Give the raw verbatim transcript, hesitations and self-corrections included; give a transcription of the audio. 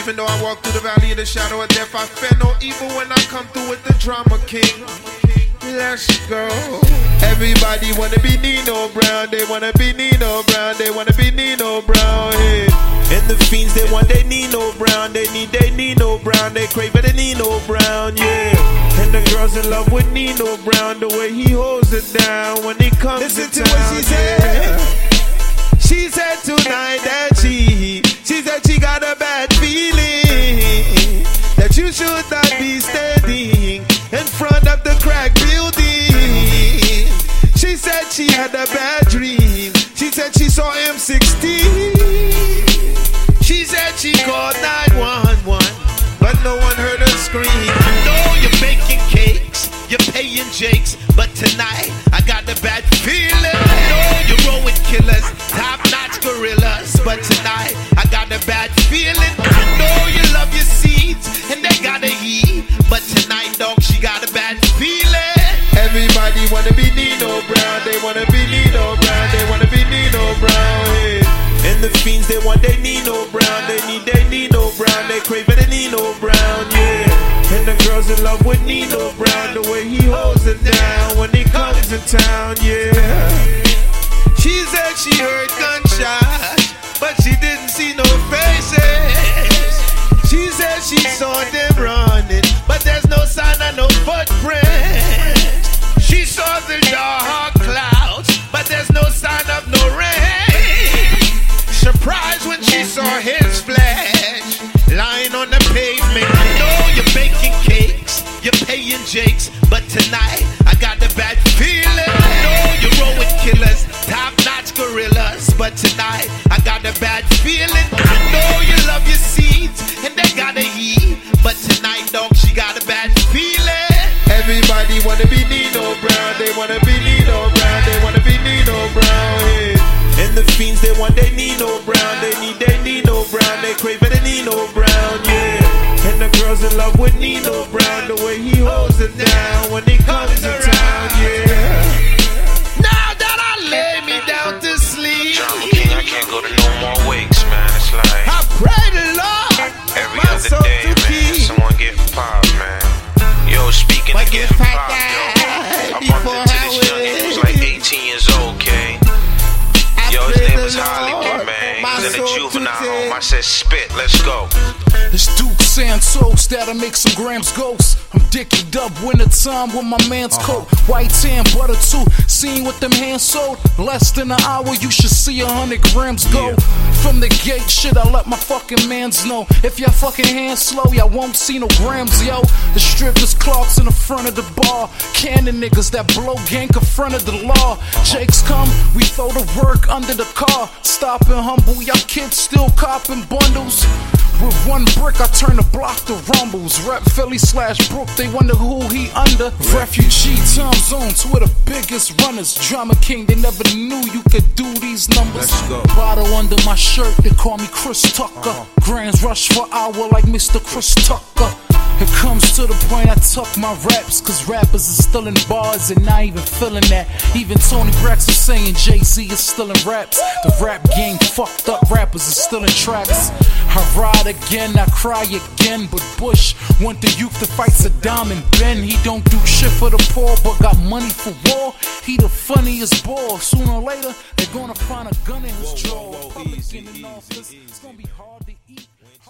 Even though I walk through the valley of the shadow of death, I fear no evil when I come through with the drama king. Let's go. Everybody wanna be Nino Brown, they wanna be Nino Brown, they wanna be Nino Brown. Hey. And the fiends, they want they Nino Brown, they need they Nino Brown, they crave it Nino Brown, yeah. And the girls in love with Nino Brown, the way he holds it down when he comes Listen to, to town, what she said. Yeah. She said tonight that she, she said she got a bad feeling that you should not be standing in front of the crack building. She said she had a bad dream. She said she saw M sixteen. She said she called nine one one, but no one heard her scream. I know you're baking cakes, you're paying jakes, but tonight I got the bad feeling. I know you're rolling killers, top-notch gorillas, but tonight I got the bad feeling. I know you love your seeds, and they gotta eat, but tonight, dog, she got a bad feeling. Everybody wanna be Nino Brown, they wanna be Nino Brown, they wanna be Nino Brown, yeah. And the fiends, they want they Nino Brown, they need they Nino Brown, they crave it Nino Brown, yeah. And the girls in love with Nino Brown, the way he holds it down when he comes to town, yeah. She said she heard gunshots, but she didn't see no faces. She said she saw them running, but there's no sign of no footprints. She saw the dark clouds, but there's no sign of no rain. Surprised when she saw his flesh lying on the pavement. I know you're baking cakes, you're paying jakes, but tonight I got the bad feeling. I know you're rolling killers, top-notch gorillas, but tonight I got the bad feeling. I know you love your seeds, and they gotta eat, but tonight, dog, she got a bad feeling. Everybody wanna be Nino Brown, they wanna be Nino Brown, they wanna be Nino Brown, yeah. And the fiends, they want they Nino Brown, they need they Nino Brown, they crave it Nino Brown, yeah. And the girls in love with Nino Brown, the way he holds it down when he comes to town, yeah. Now that I lay me down to sleep, Drama King, I can't go to no more wakes, man. It's like I pray the Lord every my other soul day, to man. keep. Someone getting popped, man. Yo, speaking But of if getting I popped, die yo, I before bumped into I this young nigga who was wake, like eighteen years old, okay? Yo, his name was Hollywood, man. He was in a juvenile home. I said, spit, let's go. It's Duke Santos that'll make some grams ghosts. I'm Dickie Dub, winter time with my man's coat. White tan, butter too. Seen with them hands sold. Less than an hour, you should see a hundred grams go. From the gate, shit, I let my fucking mans know. If y'all fucking hands slow, y'all won't see no grams, yo. The strippers, Clarks in the front of the bar. Cannon niggas that blow gank in front of the law. Jakes come, we throw the work under the car. Stop and humble, y'all kids still copping bundles. With one brick, I turn the block to rumbles. Rep Philly slash Brook, they wonder who he under. Refugee time zones, we're the biggest runners. Drama King, they never knew you could do these numbers. Let's go. Bottle under my shirt, they call me Chris Tucker. Uh-huh. Grands rush for hour like Mister Chris Tucker. It comes to the point I tuck my raps, cause rappers are still in bars and not even feeling that. Even Tony Braxton saying Jay-Z is still in raps. The rap game fucked up, rappers are still in tracks. I ride again, I cry again, but Bush want the youth to fight Saddam and Ben. He don't do shit for the poor, but got money for war. He the funniest ball. Sooner or later, they're gonna find a gun in his drawer. Republican in office, it's gonna be hard to eat.